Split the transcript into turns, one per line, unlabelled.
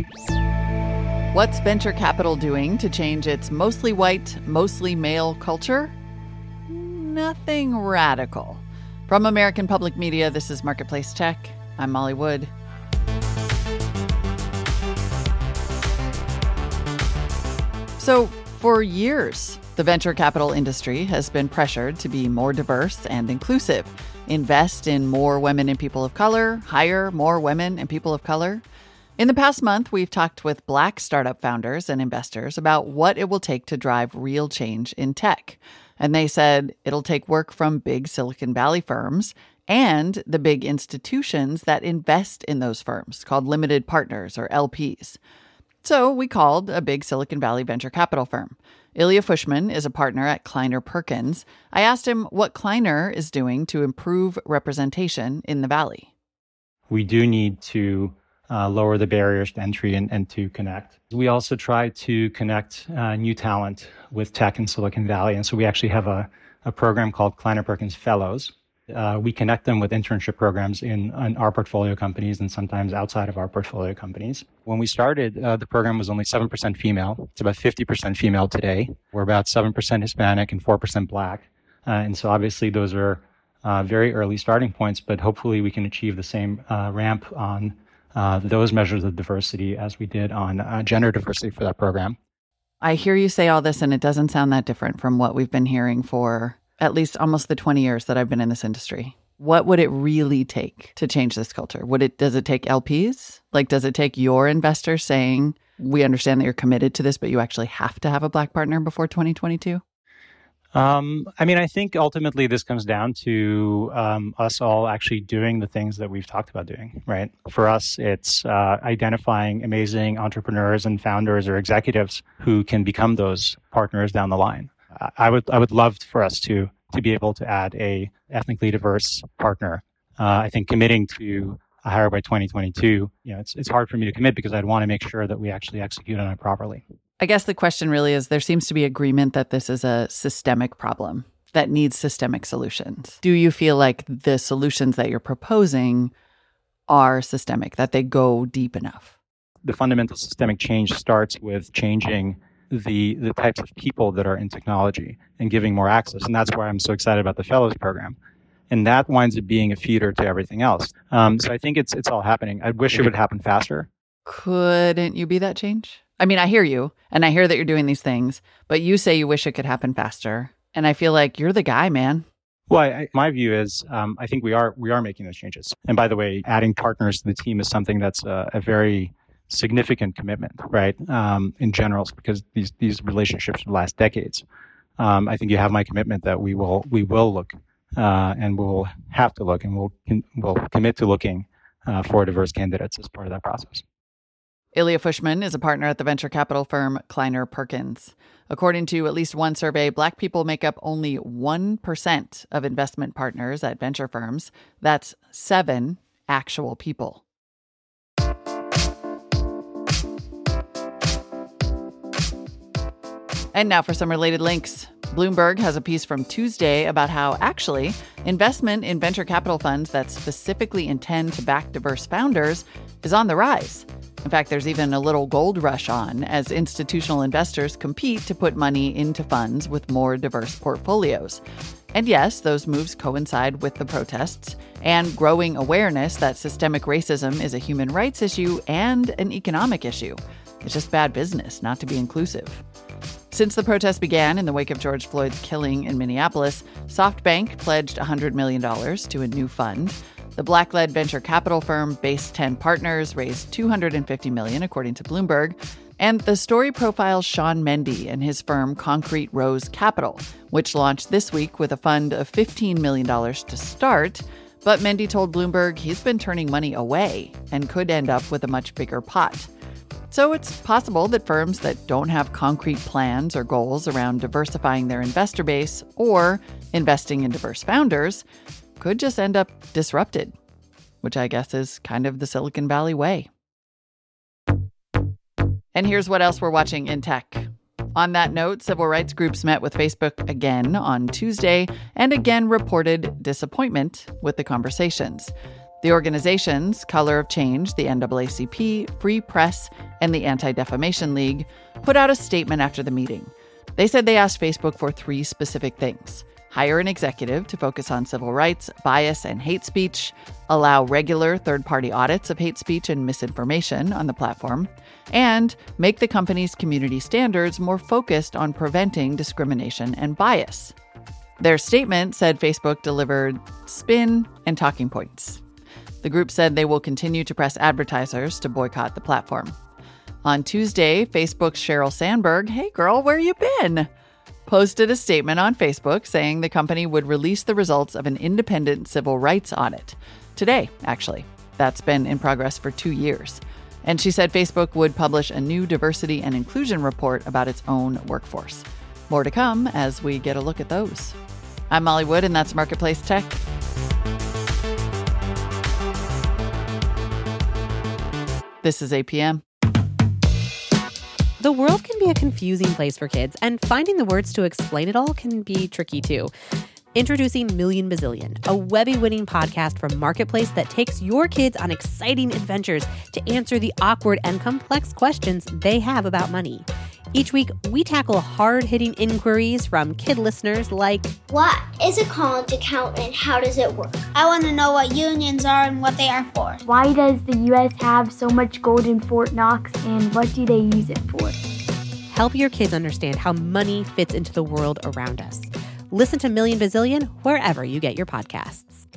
What's venture capital doing to change its mostly white, mostly male culture? Nothing radical. From American Public Media, this is Marketplace Tech. I'm Molly Wood. So, for years, the venture capital industry has been pressured to be more diverse and inclusive, invest in more women and people of color, hire more women and people of color. In the past month, we've talked with Black startup founders and investors about what it will take to drive real change in tech. And they said it'll take work from big Silicon Valley firms and the big institutions that invest in those firms, called limited partners or LPs. So we called a big Silicon Valley venture capital firm. Ilya Fushman is a partner at Kleiner Perkins. I asked him what Kleiner is doing to improve representation in the Valley.
We do need to lower the barriers to entry and to connect. We also try to connect new talent with tech in Silicon Valley. And so we actually have a program called Kleiner Perkins Fellows. We connect them with internship programs in our portfolio companies and sometimes outside of our portfolio companies. When we started, the program was only 7% female. It's about 50% female today. We're about 7% Hispanic and 4% Black. And so obviously those are very early starting points, but hopefully we can achieve the same ramp on those measures of diversity as we did on gender diversity for that program.
I hear you say all this, and it doesn't sound that different from what we've been hearing for at least almost the 20 years that I've been in this industry. What would it really take to change this culture? Does it take LPs? Does it take your investors saying, we understand that you're committed to this, but you actually have to have a Black partner before 2022?
I think ultimately this comes down to us all actually doing the things that we've talked about doing, right? For us, it's identifying amazing entrepreneurs and founders or executives who can become those partners down the line. I would love for us to be able to add a ethnically diverse partner. I think committing to a hire by 2022, it's hard for me to commit because I'd want to make sure that we actually execute on it properly.
I guess the question really is, there seems to be agreement that this is a systemic problem that needs systemic solutions. Do you feel like the solutions that you're proposing are systemic, that they go deep enough?
The fundamental systemic change starts with changing the types of people that are in technology and giving more access. And that's why I'm so excited about the Fellows program. And that winds up being a feeder to everything else. So I think it's all happening. I wish it would happen faster.
Couldn't you be that change? I hear you, and I hear that you're doing these things, but you say you wish it could happen faster. And I feel like you're the guy, man.
Well, my view is, I think we are making those changes. And by the way, adding partners to the team is something that's a very significant commitment, right? In general, because these relationships last decades. I think you have my commitment that we will look, and we'll have to look, and we'll commit to looking for diverse candidates as part of that process.
Ilya Fushman is a partner at the venture capital firm Kleiner Perkins. According to at least one survey, Black people make up only 1% of investment partners at venture firms. That's 7 actual people. And now for some related links. Bloomberg has a piece from Tuesday about how, actually, investment in venture capital funds that specifically intend to back diverse founders is on the rise. In fact, there's even a little gold rush on as institutional investors compete to put money into funds with more diverse portfolios. And yes, those moves coincide with the protests and growing awareness that systemic racism is a human rights issue and an economic issue. It's just bad business not to be inclusive. Since the protests began in the wake of George Floyd's killing in Minneapolis, SoftBank pledged $100 million to a new fund. The Black-led venture capital firm Base 10 Partners raised $250 million, according to Bloomberg. And the story profiles Sean Mendy and his firm Concrete Rose Capital, which launched this week with a fund of $15 million to start. But Mendy told Bloomberg he's been turning money away and could end up with a much bigger pot. So it's possible that firms that don't have concrete plans or goals around diversifying their investor base or investing in diverse founders could just end up disrupted, which I guess is kind of the Silicon Valley way. And here's what else we're watching in tech. On that note, civil rights groups met with Facebook again on Tuesday and again reported disappointment with the conversations. The organizations, Color of Change, the NAACP, Free Press, and the Anti-Defamation League, put out a statement after the meeting. They said they asked Facebook for 3 specific things: hire an executive to focus on civil rights, bias, and hate speech, allow regular third-party audits of hate speech and misinformation on the platform, and make the company's community standards more focused on preventing discrimination and bias. Their statement said Facebook delivered spin and talking points. The group said they will continue to press advertisers to boycott the platform. On Tuesday, Facebook's Sheryl Sandberg, hey girl, where you been? Posted a statement on Facebook saying the company would release the results of an independent civil rights audit. Today, actually. That's been in progress for 2 years. And she said Facebook would publish a new diversity and inclusion report about its own workforce. More to come as we get a look at those. I'm Molly Wood, and that's Marketplace Tech. This is APM.
The world can be a confusing place for kids, and finding the words to explain it all can be tricky too. Introducing Million Bazillion, a Webby-winning podcast from Marketplace that takes your kids on exciting adventures to answer the awkward and complex questions they have about money. Each week, we tackle hard-hitting inquiries from kid listeners like,
what is a college account and how does it work? I want to know what unions are and what they are for.
Why does the U.S. have so much gold in Fort Knox, and what do they use it for?
Help your kids understand how money fits into the world around us. Listen to Million Bazillion wherever you get your podcasts.